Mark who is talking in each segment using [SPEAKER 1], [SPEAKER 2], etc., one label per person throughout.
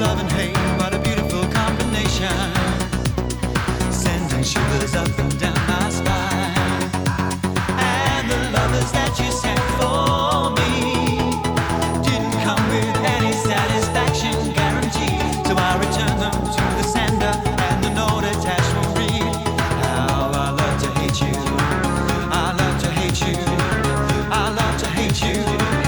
[SPEAKER 1] Love and hate, what a beautiful combination. Sending shivers up and down my spine. And the lovers that you sent for me didn't come with any satisfaction guarantee. So I returned them to the sender, and the note attached will read: how I love to hate you. I love to hate you. I love to hate you.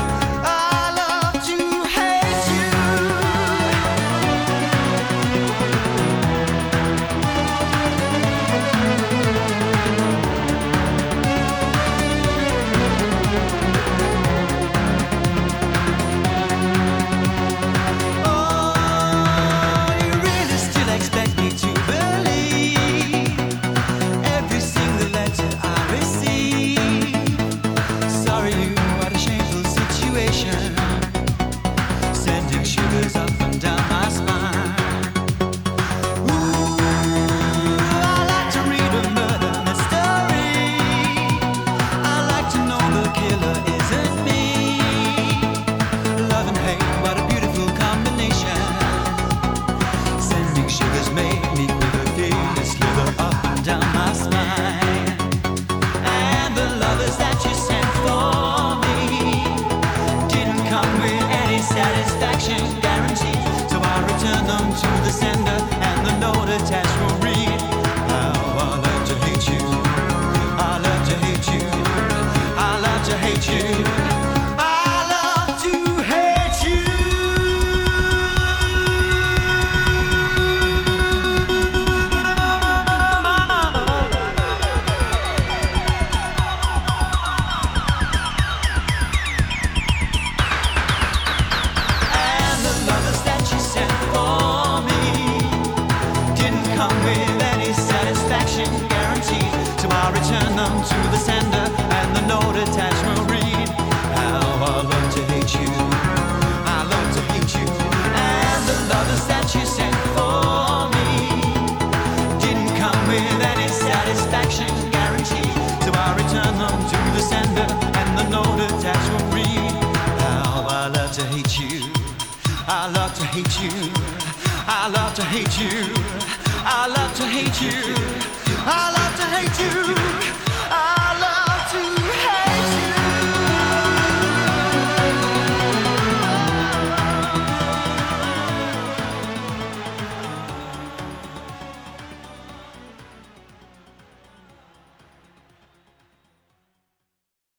[SPEAKER 1] Satisfaction guaranteed. So I return them to the sender, and the note attached will read: how I love to hate you. I love to hate you. I love to hate you. I love to hate you. Guaranteed. So I return them to the sender, and the note attached will read: how I love to hate you. I love to hate you. And the lovers that you sent for me didn't come with any satisfaction guaranteed. So I return them to the sender, and the note attached will read: how I love to hate you. I love to hate you. I love to hate you. I love to hate you. I love to hate you.